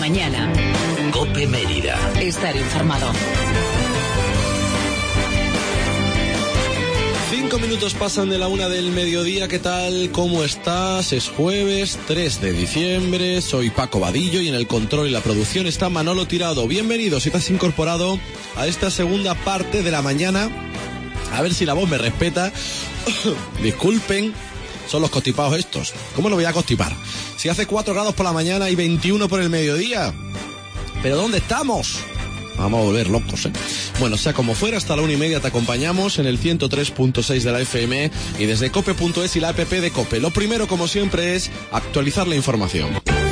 mañana. COPE Mérida. Estar informado. 5 minutos pasan de la 1 del mediodía. ¿Qué tal? ¿Cómo estás? Es jueves 3 de diciembre. Soy Paco Vadillo y en el control y la producción está Manolo Tirado. Bienvenido si te has incorporado a esta segunda parte de la mañana. A ver si la voz me respeta. Disculpen, son los constipados estos. ¿Cómo lo voy a constipar? Si hace 4 grados por la mañana y 21 por el mediodía. ¿Pero dónde estamos? Vamos a volver locos, ¿eh? Bueno, sea como fuera, hasta la 1:30 te acompañamos en el 103.6 de la FM y desde cope.es y la app de COPE. Lo primero, como siempre, es actualizar la información.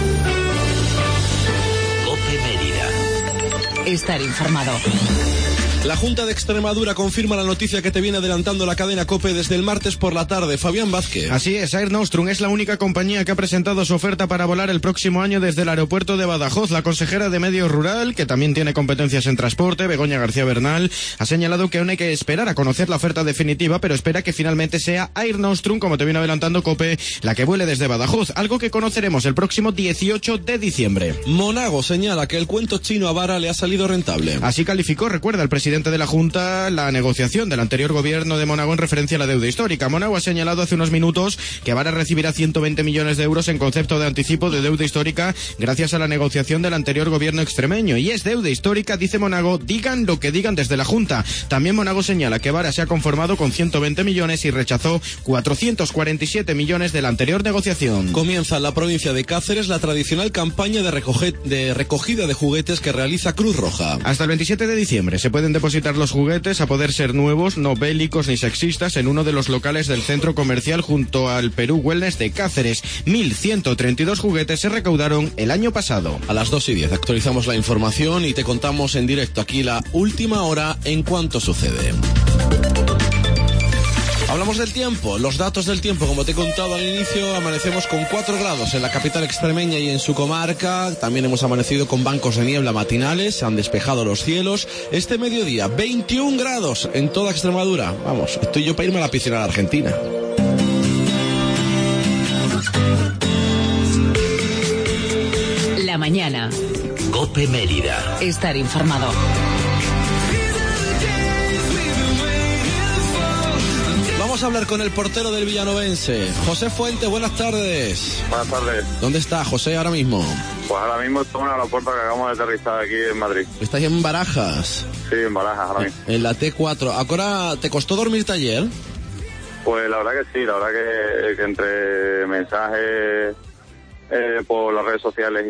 COPE Mérida. Estar informado. La Junta de Extremadura confirma la noticia que te viene adelantando la cadena COPE desde el martes por la tarde. Fabián Vázquez. Así es, Air Nostrum es la única compañía que ha presentado su oferta para volar el próximo año desde el aeropuerto de Badajoz. La consejera de Medio Rural, que también tiene competencias en transporte, Begoña García Bernal, ha señalado que aún hay que esperar a conocer la oferta definitiva, pero espera que finalmente sea Air Nostrum, como te viene adelantando COPE, la que vuele desde Badajoz, algo que conoceremos el próximo 18 de diciembre. Monago señala que el cuento chino a Vara le ha salido rentable. Así calificó, recuerda el presidente de la Junta, la negociación del anterior gobierno de Monago en referencia a la deuda histórica. Monago ha señalado hace unos minutos que Vara recibirá 120 millones de euros en concepto de anticipo de deuda histórica gracias a la negociación del anterior gobierno extremeño. Y es deuda histórica, dice Monago, digan lo que digan desde la Junta. También Monago señala que Vara se ha conformado con 120 millones y rechazó 447 millones de la anterior negociación. Comienza en la provincia de Cáceres la tradicional campaña de recogida de juguetes que realiza Cruz Roja. Hasta el 27 de diciembre se pueden depositar los juguetes, a poder ser nuevos, no bélicos ni sexistas, en uno de los locales del centro comercial junto al Perú Wellness de Cáceres. 1.132 juguetes se recaudaron el año pasado. A las 2:10 actualizamos la información y te contamos en directo aquí la última hora en cuanto sucede. Hablamos del tiempo, los datos del tiempo, como te he contado al inicio, amanecemos con 4 grados en la capital extremeña y en su comarca. También hemos amanecido con bancos de niebla matinales, se han despejado los cielos. Este mediodía, 21 grados en toda Extremadura. Vamos, estoy yo para irme a la piscina de Argentina. La mañana. COPE Mérida. Estar informado. Vamos a hablar con el portero del Villanovense, José Fuente. Buenas tardes. Buenas tardes. ¿Dónde está José ahora mismo? Pues ahora mismo estamos en el aeropuerto que acabamos de aterrizar aquí en Madrid. ¿Estás en Barajas? Sí, en Barajas ahora mismo. En la T4. ¿Ahora te costó dormirte ayer? Pues la verdad que sí, la verdad que entre mensajes por las redes sociales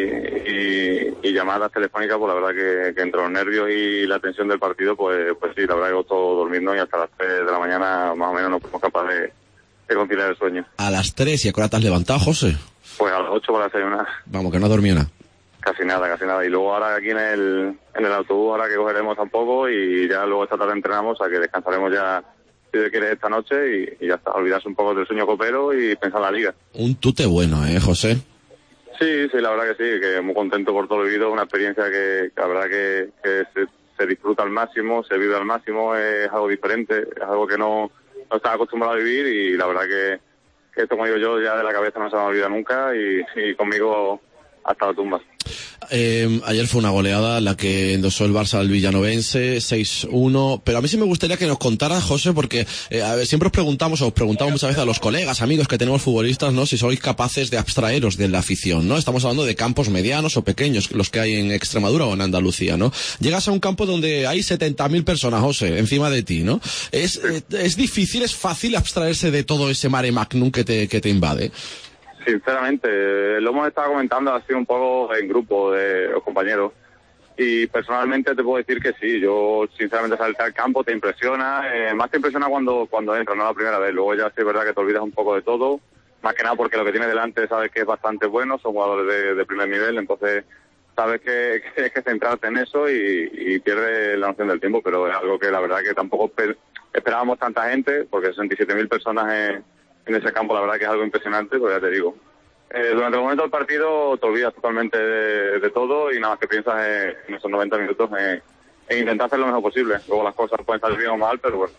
y llamadas telefónicas, pues la verdad que entre los nervios y la tensión del partido, pues sí, la verdad que costó dormirnos y hasta las 3 de la mañana más o menos no fuimos capaces de conciliar el sueño. A las 3, ¿y a qué hora te has levantado, José? Pues a las 8 para desayunar. Vamos, que no dormí nada. Casi nada. Y luego ahora aquí en el autobús, ahora que cogeremos tampoco y ya luego esta tarde entrenamos, a que descansaremos ya, si Dios quiere, esta noche y ya está, olvidarse un poco del sueño copero y pensar en la liga. Un tute bueno, José? Sí, la verdad que sí, que muy contento por todo lo vivido, una experiencia que la verdad que se disfruta al máximo, se vive al máximo, es algo diferente, es algo que no estaba acostumbrado a vivir y la verdad que esto, como digo yo, ya de la cabeza no se me olvida nunca y conmigo hasta la tumba. Ayer fue una goleada la que endosó el Barça al Villanovense, 6-1, pero a mí sí me gustaría que nos contaras, José, porque siempre os preguntamos muchas veces a los colegas, amigos que tenemos futbolistas, ¿no? Si sois capaces de abstraeros de la afición, ¿no? Estamos hablando de campos medianos o pequeños, los que hay en Extremadura o en Andalucía, ¿no? Llegas a un campo donde hay 70.000 personas, José, encima de ti, ¿no? Es difícil, es fácil abstraerse de todo ese mare magnum que te invade. Sinceramente, lo hemos estado comentando así un poco en grupo de los compañeros y personalmente te puedo decir que sí, yo sinceramente salir al campo te impresiona, más te impresiona cuando entras, no la primera vez, luego ya sí es verdad que te olvidas un poco de todo, más que nada porque lo que tienes delante sabes que es bastante bueno, son jugadores de primer nivel, entonces sabes que tienes que centrarte en eso y pierdes la noción del tiempo, pero es algo que la verdad que tampoco esperábamos tanta gente, porque 67.000 personas en ese campo, la verdad que es algo impresionante, pues ya te digo. Durante el momento del partido te olvidas totalmente de todo y nada más que piensas en esos 90 minutos en intentar hacer lo mejor posible. Luego las cosas pueden estar bien o mal, pero bueno,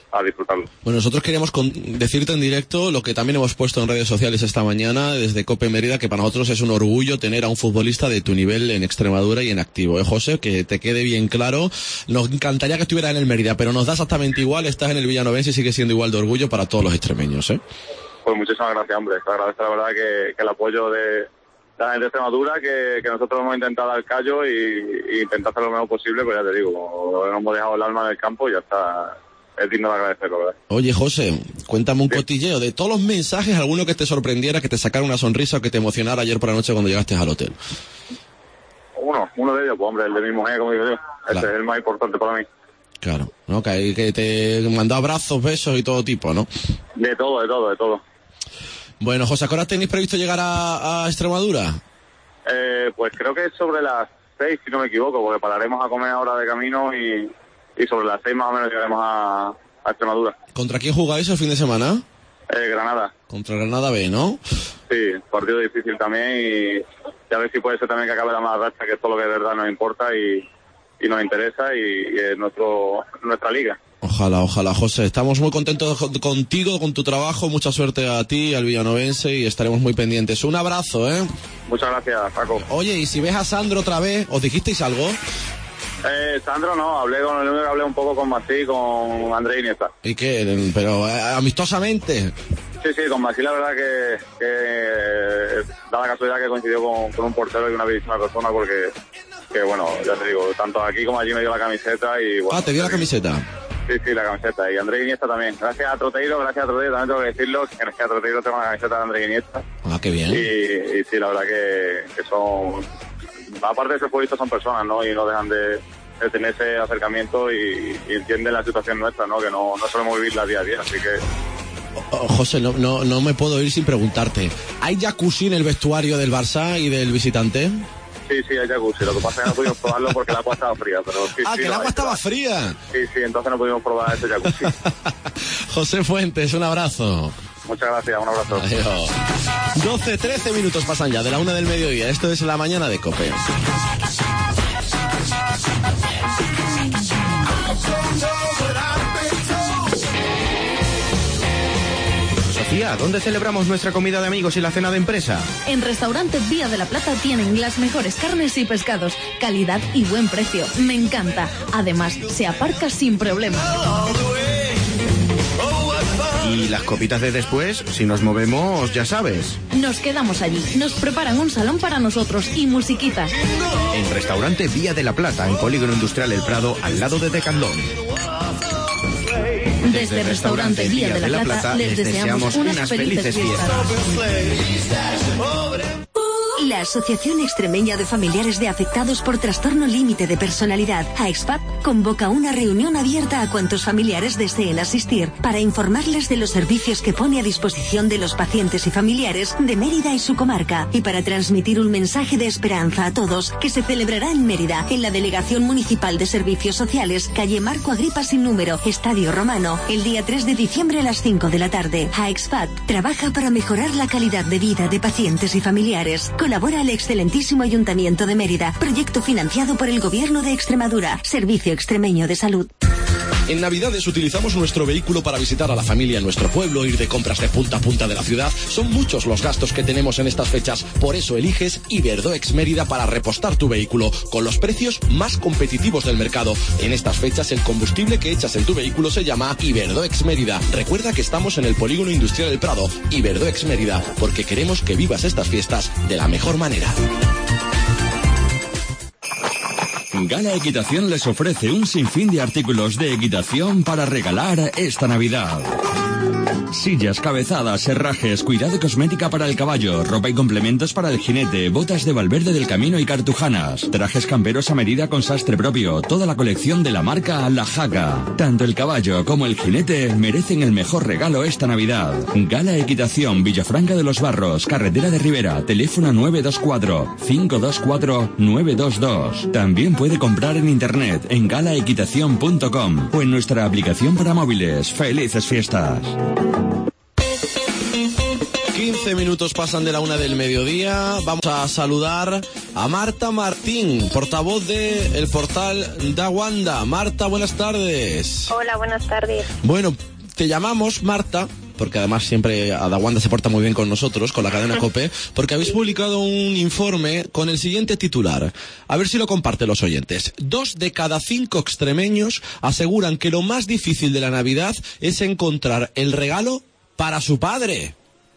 a disfrutarlo. Bueno, nosotros queríamos decirte en directo lo que también hemos puesto en redes sociales esta mañana desde COPE Mérida, que para nosotros es un orgullo tener a un futbolista de tu nivel en Extremadura y en activo. José, que te quede bien claro, nos encantaría que estuvieras en el Mérida, pero nos da exactamente igual, estás en el Villanovense y sigue siendo igual de orgullo para todos los extremeños, ¿eh? Pues muchísimas gracias, hombre. Te agradezco la verdad que el apoyo de la gente de Extremadura, que nosotros hemos intentado dar callo y intentar hacer lo mejor posible, pues ya te digo, no hemos dejado el alma en el campo y ya está. Es digno de agradecerlo, ¿verdad? Oye, José, cuéntame un cotilleo de todos los mensajes, alguno que te sorprendiera, que te sacara una sonrisa o que te emocionara ayer por la noche cuando llegaste al hotel. Uno de ellos, pues hombre, el de mi mujer, como digo yo. Claro. Ese es el más importante para mí. Claro, ¿no? Que te mandó abrazos, besos y todo tipo, ¿no? De todo. Bueno, José, ¿a qué hora tenéis previsto llegar a Extremadura? Pues creo que es sobre las 6, si no me equivoco, porque pararemos a comer ahora de camino y sobre las 6 más o menos llegaremos a Extremadura. ¿Contra quién jugáis el fin de semana? Granada. Contra Granada B, ¿no? Sí, partido difícil también y a ver si puede ser también que acabe la mala racha, que es todo lo que de verdad nos importa y nos interesa y es nuestra liga. Ojalá, José. Estamos muy contentos contigo, con tu trabajo. Mucha suerte a ti, al villanovense, y estaremos muy pendientes. Un abrazo, ¿eh? Muchas gracias, Paco. Oye, y si ves a Sandro otra vez, ¿os dijisteis algo? Sandro no, hablé un poco con Masí, con Andrés Iniesta. ¿Y qué? Pero amistosamente. Sí, con Masí la verdad que da la casualidad que coincidió con un portero y una bellísima persona porque, que bueno, ya te digo, tanto aquí como allí me dio la camiseta y bueno. ¿Te dio la camiseta? Sí, la camiseta. Y Andrés Iniesta también. Gracias a Troteiro, también tengo que decirlo, que gracias a Troteiro tengo la camiseta de Andrés Iniesta. Qué bien. Y sí, la verdad que son, aparte de ser futbolistas, son personas, ¿no? Y no dejan de tener ese acercamiento y entienden la situación nuestra, ¿no? Que no solemos vivirla día a día, así que... José, no me puedo ir sin preguntarte. ¿Hay jacuzzi en el vestuario del Barça y del visitante? Sí, hay jacuzzi. Lo que pasa es que no pudimos probarlo porque el agua estaba fría. Pero sí, que el agua estaba fría. Sí, entonces no pudimos probar ese jacuzzi. José Fuentes, un abrazo. Muchas gracias, un abrazo. Adiós. 12-13 minutos pasan ya de la 1 del mediodía. Esto es La Mañana de COPE. Sofía, ¿dónde celebramos nuestra comida de amigos y la cena de empresa? En Restaurante Vía de la Plata tienen las mejores carnes y pescados, calidad y buen precio. Me encanta. Además, se aparca sin problema. Y las copitas de después, si nos movemos, ya sabes. Nos quedamos allí. Nos preparan un salón para nosotros y musiquita. En Restaurante Vía de la Plata, en Polígono Industrial El Prado, al lado de Decathlon. Desde Restaurante Vía de la Plata les deseamos unas felices fiestas. La Asociación Extremeña de Familiares de Afectados por Trastorno Límite de Personalidad, AEXPAP, convoca una reunión abierta a cuantos familiares deseen asistir para informarles de los servicios que pone a disposición de los pacientes y familiares de Mérida y su comarca, y para transmitir un mensaje de esperanza a todos que se celebrará en Mérida, en la Delegación Municipal de Servicios Sociales, calle Marco Agripa sin número, Estadio Romano, el día 3 de diciembre a las 5 de la tarde. AEXPAP trabaja para mejorar la calidad de vida de pacientes y familiares. Colabora el excelentísimo Ayuntamiento de Mérida. Proyecto financiado por el Gobierno de Extremadura. Servicio Extremeño de Salud. En Navidades utilizamos nuestro vehículo para visitar a la familia en nuestro pueblo, ir de compras de punta a punta de la ciudad. Son muchos los gastos que tenemos en estas fechas. Por eso eliges Iberdoex Mérida para repostar tu vehículo con los precios más competitivos del mercado. En estas fechas el combustible que echas en tu vehículo se llama Iberdoex Mérida. Recuerda que estamos en el Polígono Industrial El Prado. Iberdoex Mérida, porque queremos que vivas estas fiestas de la mejor manera. Gala Equitación les ofrece un sinfín de artículos de equitación para regalar esta Navidad. Sillas, cabezadas, herrajes, cuidado y cosmética para el caballo, ropa y complementos para el jinete, botas de Valverde del Camino y cartujanas, trajes camperos a medida con sastre propio, toda la colección de la marca La Jaca. Tanto el caballo como el jinete merecen el mejor regalo esta Navidad. Gala Equitación, Villafranca de los Barros, Carretera de Rivera, teléfono 924-524-922. También puede comprar en internet en galaequitación.com o en nuestra aplicación para móviles. ¡Felices fiestas! 15 minutos pasan de la 1 del mediodía. Vamos a saludar a Marta Martín, portavoz del portal Dawanda. Marta, buenas tardes. Hola, buenas tardes. Bueno, te llamamos, Marta, porque además siempre Dawanda se porta muy bien con nosotros, con la cadena COPE, porque habéis publicado un informe con el siguiente titular. A ver si lo comparten los oyentes. 2 de cada 5 extremeños aseguran que lo más difícil de la Navidad es encontrar el regalo para su padre.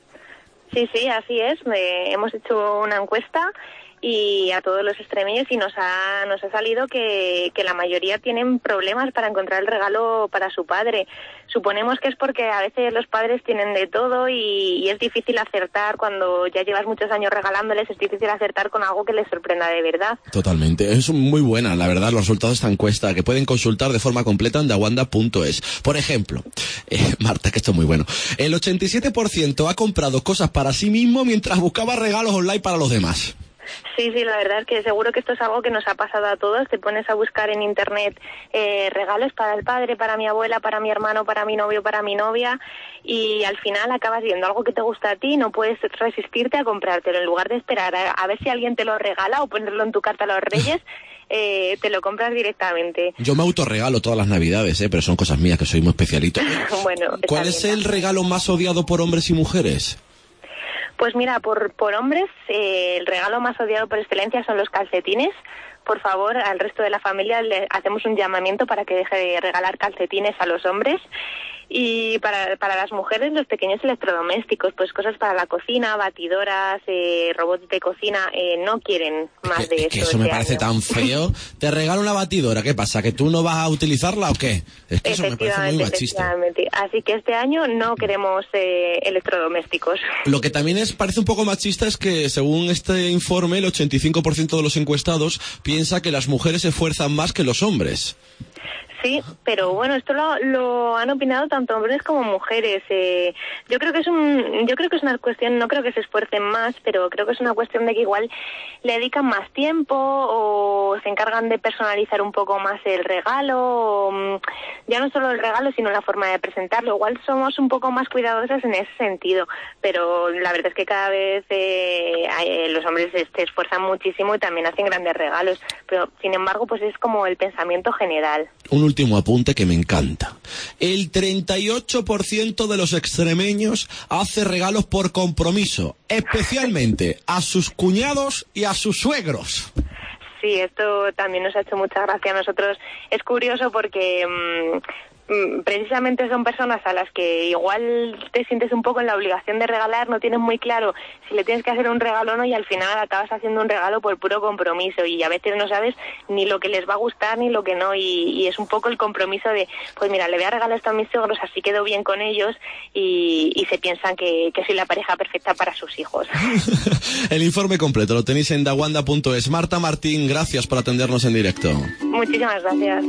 Sí, así es. Hemos hecho una encuesta y a todos los extremeños y nos ha salido que la mayoría tienen problemas para encontrar el regalo para su padre. Suponemos que es porque a veces los padres tienen de todo y es difícil acertar cuando ya llevas muchos años regalándoles, es difícil acertar con algo que les sorprenda de verdad. Totalmente, es muy buena, la verdad, los resultados de esta encuesta que pueden consultar de forma completa en dawanda.es. Por ejemplo, Marta, que esto es muy bueno, el 87% ha comprado cosas para sí mismo mientras buscaba regalos online para los demás. Sí, la verdad es que seguro que esto es algo que nos ha pasado a todos. Te pones a buscar en internet regalos para el padre, para mi abuela, para mi hermano, para mi novio, para mi novia, y al final acabas viendo algo que te gusta a ti y no puedes resistirte a comprártelo. En lugar de esperar a ver si alguien te lo regala o ponerlo en tu carta a los Reyes, te lo compras directamente. Yo me autorregalo todas las Navidades, pero son cosas mías que soy muy especialito. Bueno, ¿cuál es el regalo más odiado por hombres y mujeres? Pues mira, por hombres, el regalo más odiado por excelencia son los calcetines. Por favor, al resto de la familia le hacemos un llamamiento para que deje de regalar calcetines a los hombres. Y para las mujeres, los pequeños electrodomésticos, pues cosas para la cocina, batidoras, robots de cocina, no quieren más de eso. Que eso me parece tan feo. Te regalo una batidora, ¿qué pasa? ¿Que tú no vas a utilizarla o qué? Es que eso me parece muy machista. Así que este año no queremos electrodomésticos. Lo que también parece un poco machista es que, según este informe, el 85% de los encuestados piensa que las mujeres se esfuerzan más que los hombres. Sí, pero bueno, esto lo han opinado tanto hombres como mujeres. Yo creo que es una cuestión, no creo que se esfuercen más, pero creo que es una cuestión de que igual le dedican más tiempo o se encargan de personalizar un poco más el regalo, ya no solo el regalo, sino la forma de presentarlo. Igual somos un poco más cuidadosas en ese sentido, pero la verdad es que cada vez los hombres se esfuerzan muchísimo y también hacen grandes regalos, pero sin embargo pues es como el pensamiento general. Un último apunte que me encanta. El 38% de los extremeños hace regalos por compromiso, especialmente a sus cuñados y a sus suegros. Sí, esto también nos ha hecho mucha gracia a nosotros. Es curioso porque precisamente son personas a las que igual te sientes un poco en la obligación de regalar, no tienes muy claro si le tienes que hacer un regalo o no, y al final acabas haciendo un regalo por puro compromiso y a veces no sabes ni lo que les va a gustar ni lo que no, y es un poco el compromiso de, pues mira, le voy a regalar esto a mis suegros, así quedo bien con ellos, y se piensan que soy la pareja perfecta para sus hijos. El informe completo lo tenéis en dawanda.es. Marta Martín, gracias por atendernos en directo. Muchísimas gracias.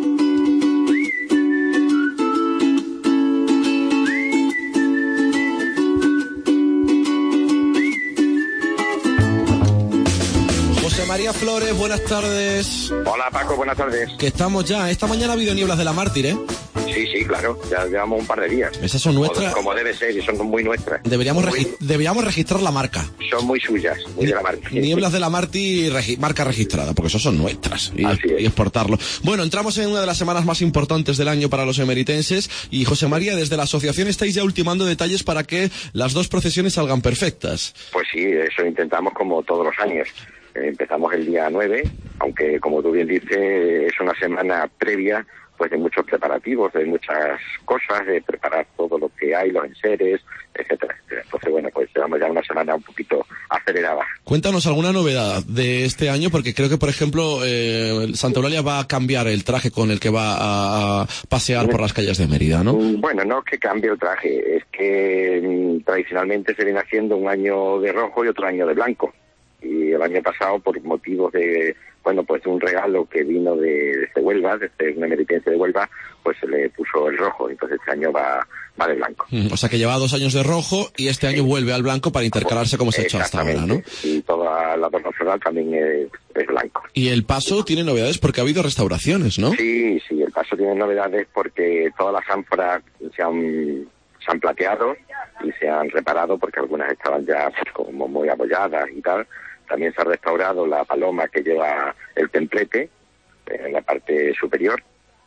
María Flores, buenas tardes. Hola Paco, buenas tardes. Que estamos ya, esta mañana ha habido nieblas de la Mártir, ¿eh? Sí, claro, ya llevamos un par de días. Esas son nuestras. Como debe ser, y son muy nuestras. Deberíamos registrar la marca. Son muy suyas, muy de la Mártir. Nieblas de la Mártir, marca registrada, porque eso son nuestras. Y exportarlo. Bueno, entramos en una de las semanas más importantes del año para los emeritenses, y José María, desde la asociación estáis ya ultimando detalles para que las dos procesiones salgan perfectas. Pues sí, eso intentamos como todos los años. Empezamos el día 9, aunque como tú bien dices, es una semana previa pues de muchos preparativos, de muchas cosas, de preparar todo lo que hay, los enseres, etcétera. Entonces, bueno, pues llevamos ya una semana un poquito acelerada. Cuéntanos alguna novedad de este año, porque creo que, por ejemplo, Santa Eulalia va a cambiar el traje con el que va a pasear por las calles de Mérida, ¿no? Bueno, no es que cambie el traje, es que tradicionalmente se viene haciendo un año de rojo y otro año de blanco. Y el año pasado, por motivos de, pues un regalo que vino desde Huelva, desde una emeritencia de Huelva, pues se le puso el rojo, entonces este año va de blanco. O sea que lleva 2 años de rojo y este año vuelve al blanco para intercalarse como se ha hecho hasta ahora, ¿no? Y toda la adorno floral también es blanco. Y el paso tiene novedades porque ha habido restauraciones, ¿no? Sí, el paso tiene novedades porque todas las ánforas se se han plateado y se han reparado porque algunas estaban ya como muy abolladas y tal. También se ha restaurado la paloma que lleva el templete en la parte superior,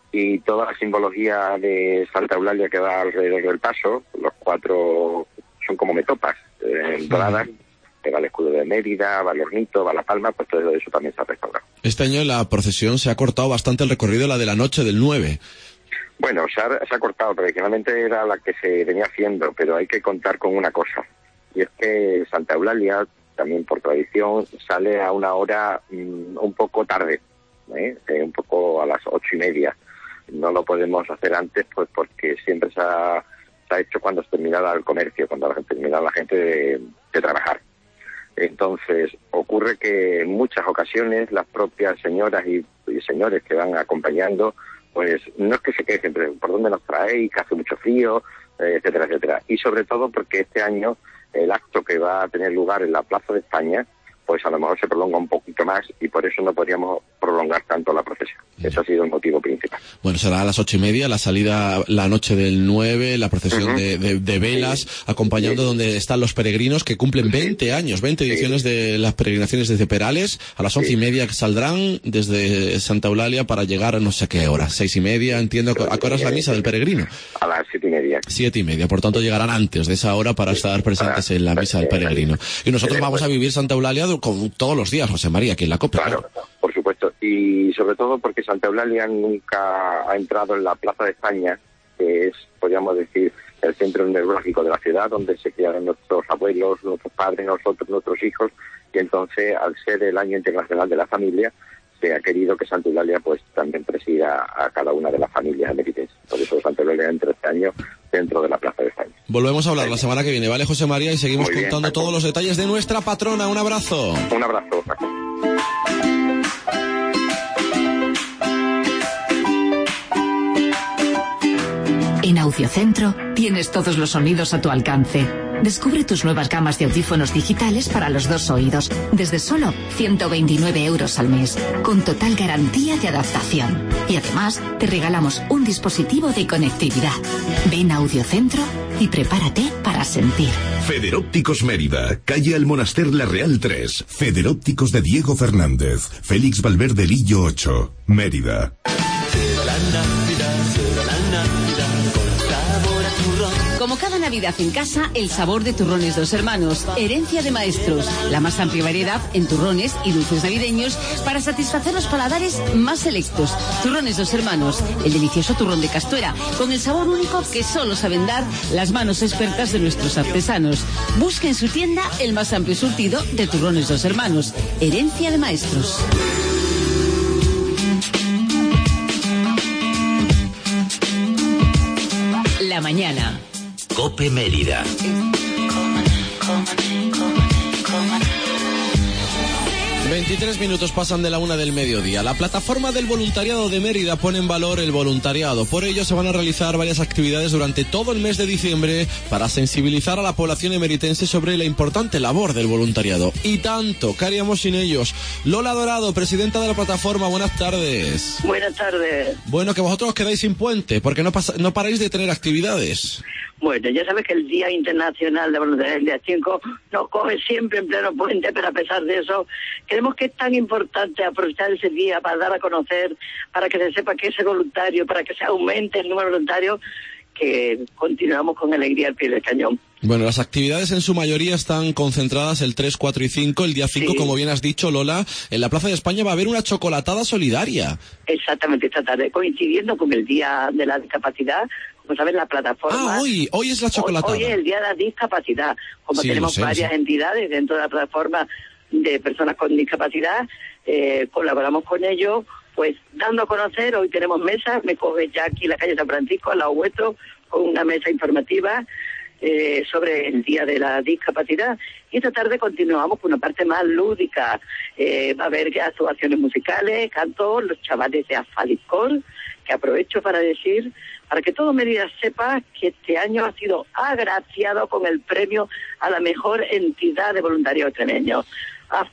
y toda la simbología de Santa Eulalia que va alrededor del paso. Los 4 son como metopas doradas, que va el escudo de Mérida, va el hornito, va la palma, pues todo eso también se ha restaurado. Este año en la procesión se ha cortado bastante el recorrido, la de la noche del 9. Bueno, se ha cortado, tradicionalmente era la que se venía haciendo, pero hay que contar con una cosa, y es que Santa Eulalia, también por tradición, sale a una hora un poco tarde, un poco a las 8:30. No lo podemos hacer antes, pues porque siempre se ha hecho cuando se terminaba el comercio, cuando terminaba la gente de trabajar. Entonces, ocurre que en muchas ocasiones las propias señoras y señores que van acompañando, pues no es que se quejen, pero ¿por dónde nos traéis? Que hace mucho frío, etcétera, etcétera. Y sobre todo porque este año el acto que va a tener lugar en la Plaza de España, pues a lo mejor se prolonga un poquito más, y por eso no podríamos prolongar tanto la procesión. Ese ha sido el motivo principal. Bueno, será a las 8:30, la salida la noche del 9, la procesión de velas, acompañando donde están los peregrinos que cumplen 20 años, 20 ediciones de las peregrinaciones desde Perales. A las 11:30 saldrán desde Santa Eulalia para llegar a no sé qué hora, 6:30, entiendo. ¿A qué hora es la misa del peregrino? A las 7:30. 7:30, por tanto llegarán antes de esa hora para estar presentes en la misa del peregrino. Y nosotros vamos a vivir Santa Eulalia con todos los días, José María, aquí en la COPE. Claro, por supuesto. Y sobre todo porque Santa Eulalia nunca ha entrado en la Plaza de España, que es, podríamos decir, el centro neurálgico de la ciudad, donde se criaron nuestros abuelos, nuestros padres, nosotros, nuestros hijos, y entonces, al ser el Año Internacional de la Familia, se ha querido que Santa Eulalia pues también presida a cada una de las familias emeritenses. Por eso Santa Eulalia entra este año dentro de la Plaza de España. Volvemos a hablar la semana que viene, ¿vale, José María? Y seguimos contando todos los detalles de nuestra patrona. Un abrazo. Un abrazo, Paco. En Audiocentro tienes todos los sonidos a tu alcance. Descubre tus nuevas gamas de audífonos digitales para los 2 oídos, desde solo 129 euros al mes, con total garantía de adaptación. Y además, te regalamos un dispositivo de conectividad. Ven a Audiocentro y prepárate para sentir. Federópticos Mérida, calle El Monaster La Real 3. Federópticos de Diego Fernández, Félix Valverde Lillo 8, Mérida. Como cada Navidad en casa, el sabor de Turrones Dos Hermanos, herencia de maestros. La más amplia variedad en turrones y dulces navideños para satisfacer los paladares más selectos. Turrones Dos Hermanos, el delicioso turrón de Castuera, con el sabor único que solo saben dar las manos expertas de nuestros artesanos. Busca en su tienda el más amplio surtido de Turrones Dos Hermanos, herencia de maestros. La mañana. COPE Mérida. ...23 pasan de la 1 del mediodía. La plataforma del voluntariado de Mérida pone en valor el voluntariado. Por ello se van a realizar varias actividades durante todo el mes de diciembre para sensibilizar a la población emeritense sobre la importante labor del voluntariado. Y tanto, ¿qué haríamos sin ellos? Lola Dorado, presidenta de la plataforma, buenas tardes. Buenas tardes. Bueno, que vosotros os quedáis sin puente, porque no paráis de tener actividades. Bueno, ya sabes que el Día Internacional de Voluntariado, el día 5, nos coge siempre en pleno puente, pero a pesar de eso, creemos que es tan importante aprovechar ese día para dar a conocer, para que se sepa que ese voluntario, para que se aumente el número de voluntarios, que continuamos con alegría al pie del cañón. Bueno, las actividades en su mayoría están concentradas el 3, 4 y 5. El día 5, como bien has dicho, Lola, en la Plaza de España va a haber una chocolatada solidaria. Exactamente, esta tarde, coincidiendo con el Día de la Discapacidad. Como sabes, la plataforma... hoy es la chocolatada. Hoy es el Día de la Discapacidad. Como sí, tenemos varias entidades dentro de la plataforma de personas con discapacidad, colaboramos con ellos, pues dando a conocer. Hoy tenemos mesas, me coge ya aquí la calle San Francisco, al lado vuestro, con una mesa informativa sobre el Día de la Discapacidad. Y esta tarde continuamos con una parte más lúdica. Va a haber actuaciones musicales, cantos, los chavales de Afadicor, que aprovecho para decir, para que todo Mérida sepa que este año ha sido agraciado con el premio a la mejor entidad de voluntariado extremeño,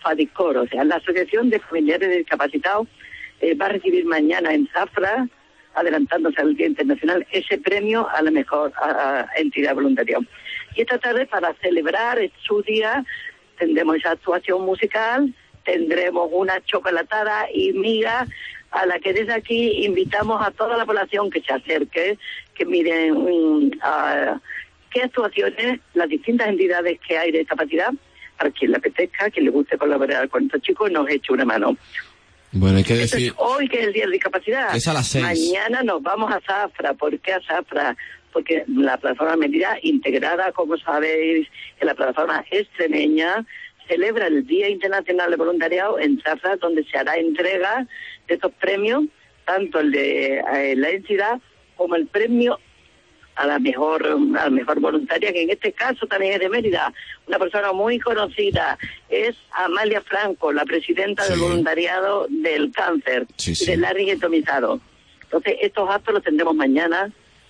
AFADICOR, o sea, la Asociación de Familiares de Discapacitados va a recibir mañana en Zafra adelantándose al Día Internacional, ese premio a la mejor entidad de voluntariado. Y esta tarde, para celebrar su día, tendremos esa actuación musical, tendremos una chocolatada y miga, a la que desde aquí invitamos a toda la población que se acerque, que miren qué actuaciones, las distintas entidades que hay de discapacidad, para quien le apetezca, quien le guste colaborar con estos chicos, nos eche una mano. Bueno, hay que decir... Hoy, que es el Día de Discapacidad, es a las 6. Mañana nos vamos a Zafra. ¿Por qué a Zafra? Porque la plataforma Mérida, integrada, como sabéis, en la plataforma extremeña, celebra el Día Internacional de Voluntariado en Zafra, donde se hará entrega de estos premios, tanto el de la entidad como el premio a la mejor voluntaria, que en este caso también es de Mérida, una persona muy conocida, es Amalia Franco, la presidenta del voluntariado del cáncer, del laryngetomizado. Entonces, estos actos los tendremos mañana.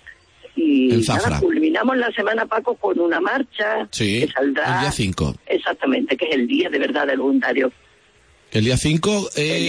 Y nada, culminamos la semana, Paco, con una marcha que saldrá el día 5. Exactamente, que es el día de verdad del voluntario. El día 5,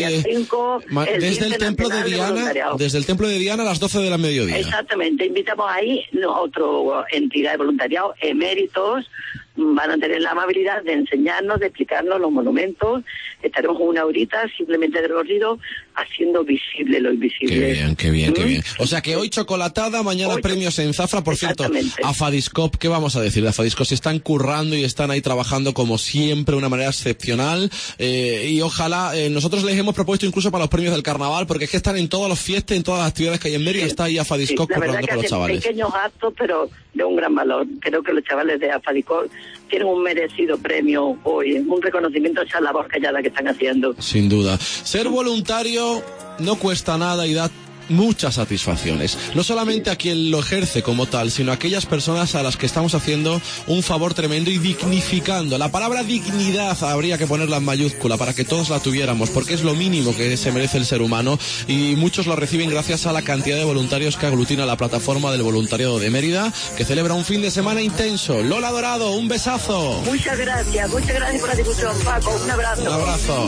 desde el templo de Diana, a las 12 de la mediodía. Exactamente, invitamos ahí a otra entidad de voluntariado, eméritos, van a tener la amabilidad de enseñarnos, de explicarnos los monumentos. Estaremos una horita simplemente de recorrido haciendo visible lo invisible. Qué bien. O sea que hoy chocolatada, mañana premios en Zafra. Por cierto, a Fadiscop, ¿qué vamos a decir de Fadiscop? Se están currando y están ahí trabajando como siempre de una manera excepcional, y ojalá, nosotros les hemos propuesto incluso para los premios del carnaval, porque es que están en todas las fiestas, en todas las actividades que hay en Mérida, está ahí a Fadiscop currando con los chavales. Pequeños actos, pero de un gran valor. Creo que los chavales de Afadicol tienen un merecido premio hoy, un reconocimiento a esa labor callada que están haciendo. Sin duda. Ser voluntario no cuesta nada y da muchas satisfacciones, no solamente a quien lo ejerce como tal, sino a aquellas personas a las que estamos haciendo un favor tremendo y dignificando. La palabra dignidad habría que ponerla en mayúscula para que todos la tuviéramos, porque es lo mínimo que se merece el ser humano, y muchos lo reciben gracias a la cantidad de voluntarios que aglutina la plataforma del voluntariado de Mérida, que celebra un fin de semana intenso. Lola Dorado, un besazo. Muchas gracias por la difusión, Paco, un abrazo. Un abrazo.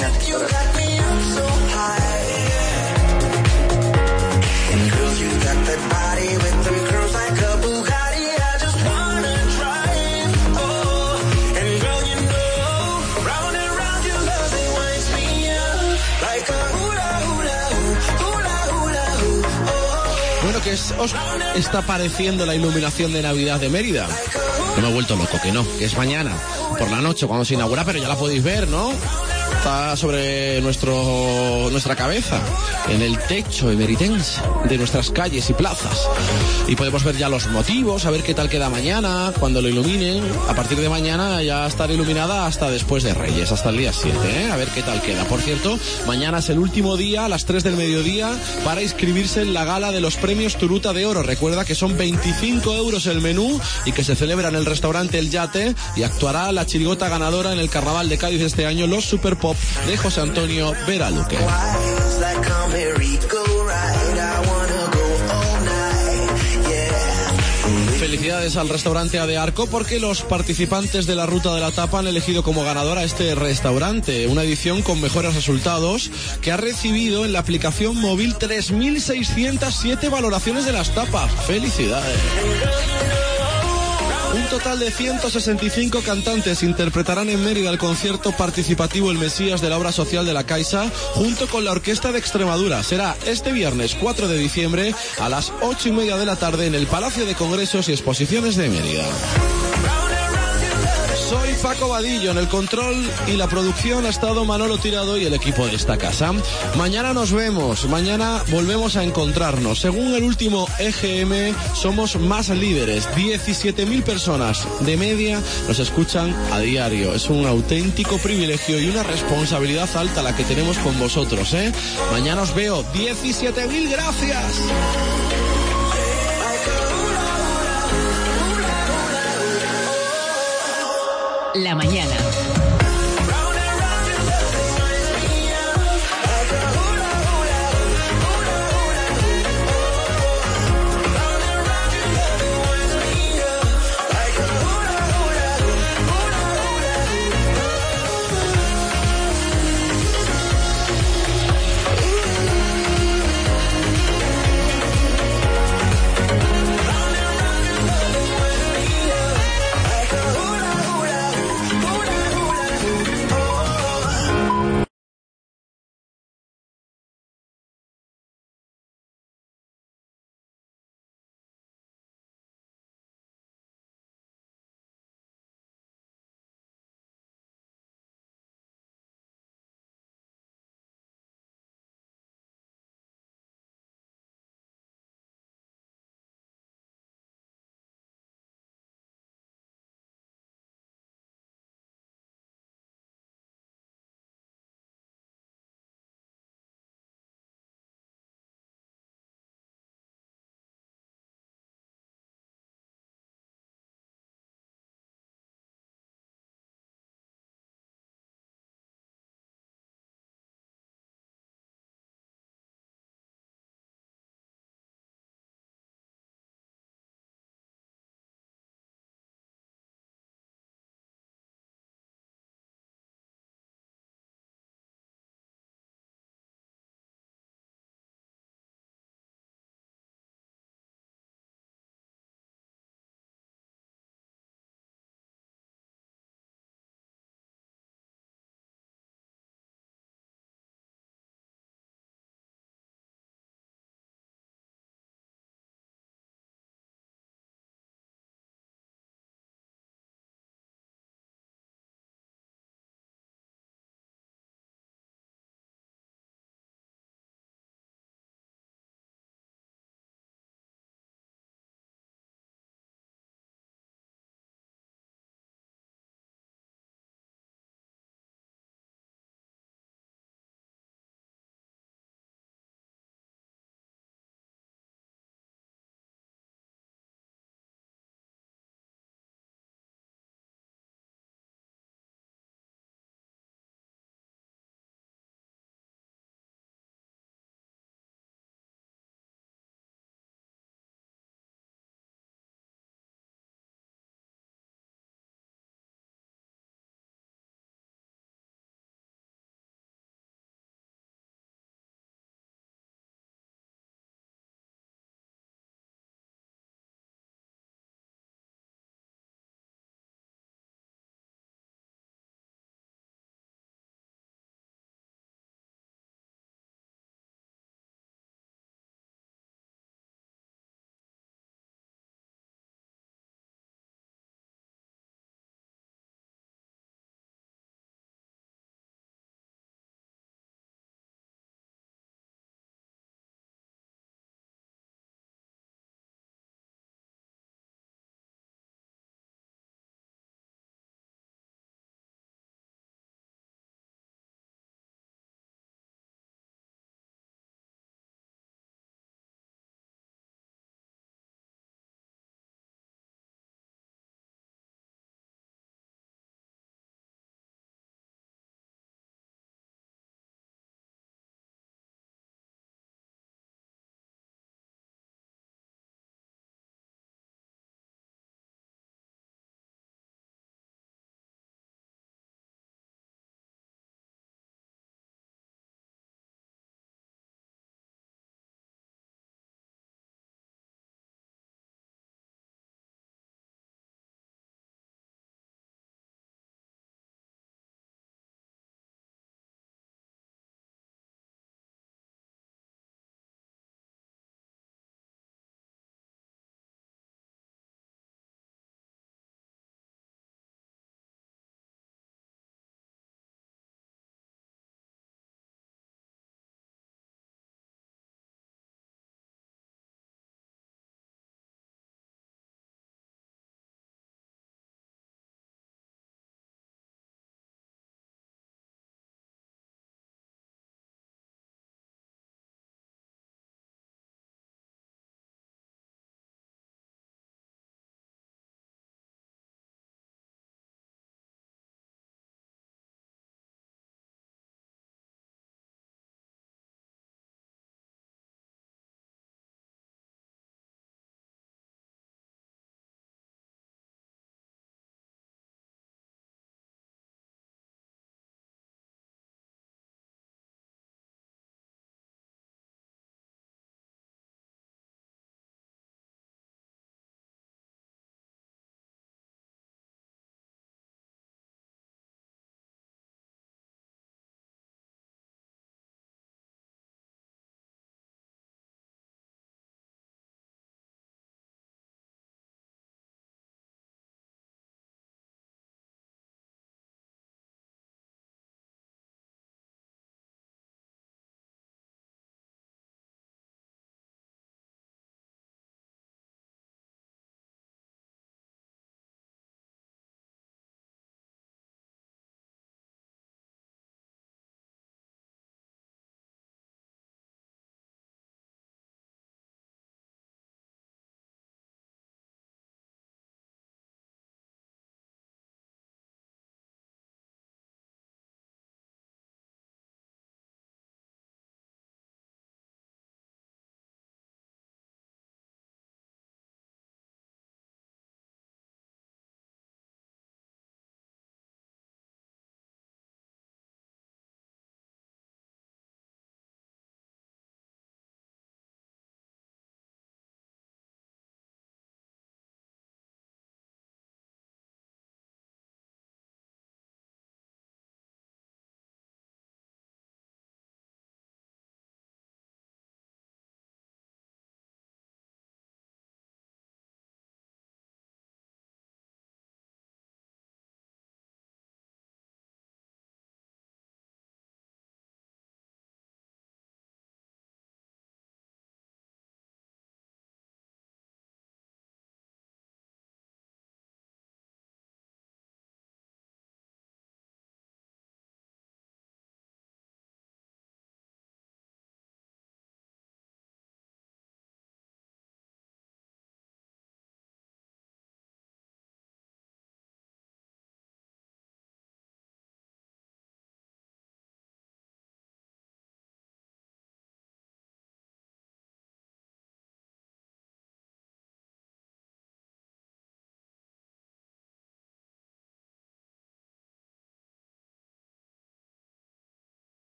Bueno, ¿qué os está pareciendo la iluminación de Navidad de Mérida? No me he vuelto loco, que es mañana, por la noche, cuando se inaugura, pero ya la podéis ver, ¿no? Está sobre nuestra cabeza, en el techo emeritense de nuestras calles y plazas. Y podemos ver ya los motivos, a ver qué tal queda mañana, cuando lo iluminen. A partir de mañana ya estará iluminada hasta después de Reyes, hasta el día 7, ¿eh? A ver qué tal queda. Por cierto, mañana es el último día, a las 3 del mediodía, para inscribirse en la gala de los premios Turuta de Oro. Recuerda que son 25 euros el menú y que se celebra en el restaurante El Yate, y actuará la chirigota ganadora en el Carnaval de Cádiz este año, los Super Pop de José Antonio Veraluque. Felicidades al restaurante Adearco, porque los participantes de la Ruta de la Tapa han elegido como ganadora este restaurante, una edición con mejores resultados que ha recibido en la aplicación móvil 3.607 valoraciones de las tapas. ¡Felicidades! Un total de 165 cantantes interpretarán en Mérida el concierto participativo El Mesías de la obra social de la Caixa, junto con la Orquesta de Extremadura. Será este viernes 4 de diciembre a las 8:30 de la tarde en el Palacio de Congresos y Exposiciones de Mérida. Soy Paco Vadillo, en el control y la producción ha estado Manolo Tirado y el equipo de esta casa. Mañana nos vemos, mañana volvemos a encontrarnos. Según el último EGM, somos más líderes. 17.000 personas de media nos escuchan a diario. Es un auténtico privilegio y una responsabilidad alta la que tenemos con vosotros, ¿eh? Mañana os veo. 17.000, gracias. La mañana.